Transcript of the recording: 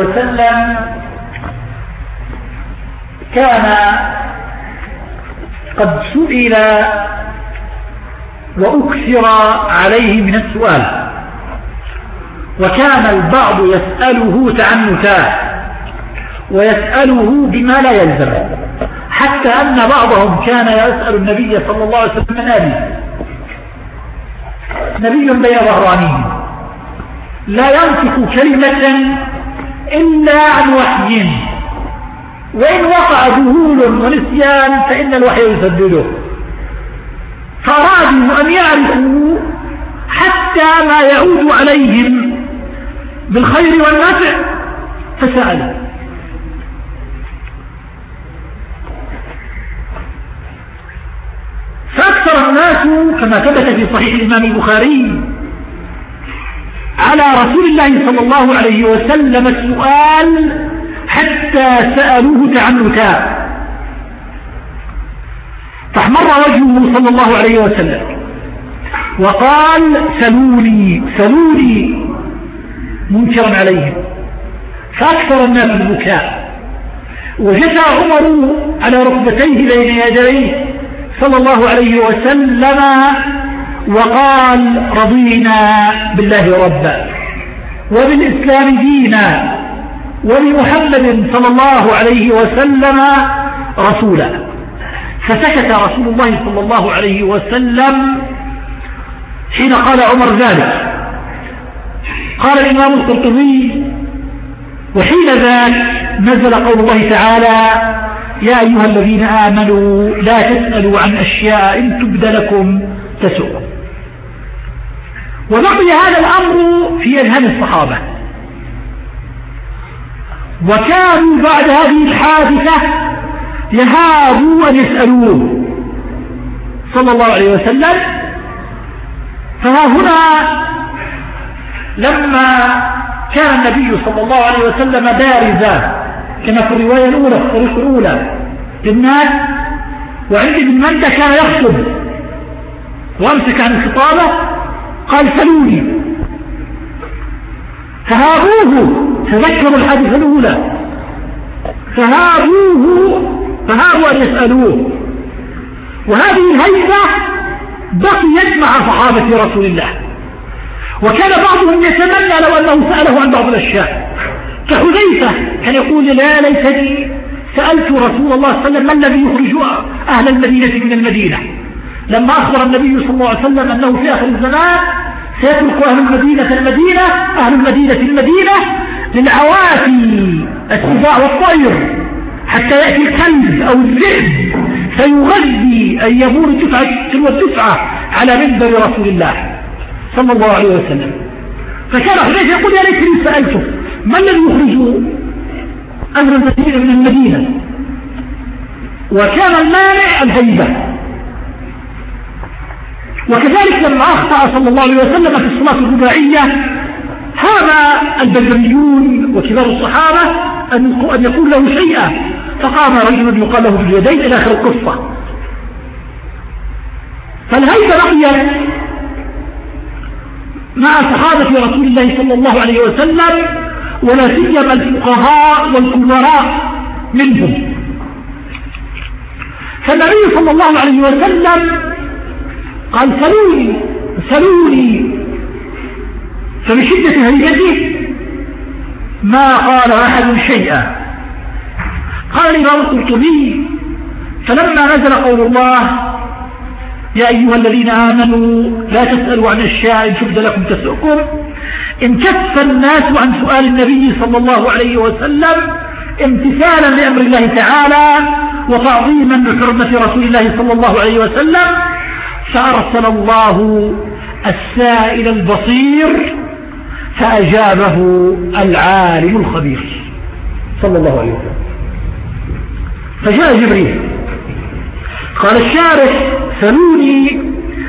وسلم كان قد سئل وأكثر عليه من السؤال، وكان البعض يسأله تعنتا ويسأله بما لا يلزم، حتى أن بعضهم كان يسأل النبي صلى الله عليه وسلم نبي بين ظهرانيه لا ينطق كلمة إلا عن وحي، وإن وقع ذهول ونسيان فإن الوحي يسدده، فأرادوا أن يعرفوا حتى ما يعود عليهم بالخير والنفع فسألوا. فأكثر الناس كما ثبت في صحيح الإمام البخاري على رسول الله صلى الله عليه وسلم السؤال حتى سألوه تعنتا، فاحمر وجهه صلى الله عليه وسلم وقال سلوني سلوني منكرا عليهم، فأكثر الناس البكاء، وجثى عمر على ركبتيه بين يديه صلى الله عليه وسلم وقال رضينا بالله ربا وبالإسلام دينا وبمحمد صلى الله عليه وسلم رسولا. فسكت رسول الله صلى الله عليه وسلم حين قال عمر ذلك. قال الإمام القرطبي وحين ذاك نزل قول الله تعالى يا أيها الذين آمنوا لا تسألوا عن أشياء إن تبد لكم تسؤكم. وبقي هذا الأمر في أذهان الصحابة، وكانوا بعد هذه الحادثة يهابوا أن يسألوه صلى الله عليه وسلم. فها هنا لما كان النبي صلى الله عليه وسلم بارزا كما في الرواية الأولى في الطريق الأولى للناس، وعند ابن مندة كان يخطب وامسك عن الخطابة قال سلوني، فهابوه، تذكروا الحادثة الأولى، فهابوا أن يسألوه. وهذه الهيبة بقيت مع صحابة رسول الله، وكان بعضهم يتمنى لو أنه سأله عن بعض الأشياء، كحذيفة كان يقول لا ليتني سألت رسول الله صلى الله عليه وسلم ما الذي يخرج أهل المدينة من المدينة، لما أخبر النبي صلى الله عليه وسلم أنه في آخر الزمان سيترك أهل المدينة المدينة للعوافي السباع والطير حتى يأتي الكلب أو الذئب فيغذي أن يمور الدفعة على منبر رسول الله صلى الله عليه وسلم. فكان حذيفة يقول يا ليتني سألته ما الذي يخرج أهل المدينة من المدينة، وكان المانع الهيبة. وكذلك لما أخطأ صلى الله عليه وسلم في الصلاة الرباعية هذا البدريون وكبار الصحابة أن يقول له شيئا، فقام رجل يقال له باليدين إلى آخر القصة. فالهيبة بقيت مع صحابة رسول الله صلى الله عليه وسلم، ولا سيما الفقهاء والكبراء منهم. فالنبي صلى الله عليه وسلم قال سلوني، فبشدة هيبته ما قال أحد شيئا. قال الإمام القرطبي فلما نزل قول الله يا أيها الذين آمنوا لا تسألوا عن أشياء إن تبد لكم تسؤكم، انكف الناس عن سؤال النبي صلى الله عليه وسلم امتثالا لأمر الله تعالى وتعظيما لحرمة رسول الله صلى الله عليه وسلم، فأرسل الله السائل البصير فأجابه العالم الخبير صلى الله عليه وسلم. فجاء جبريل قال الشارح سلوني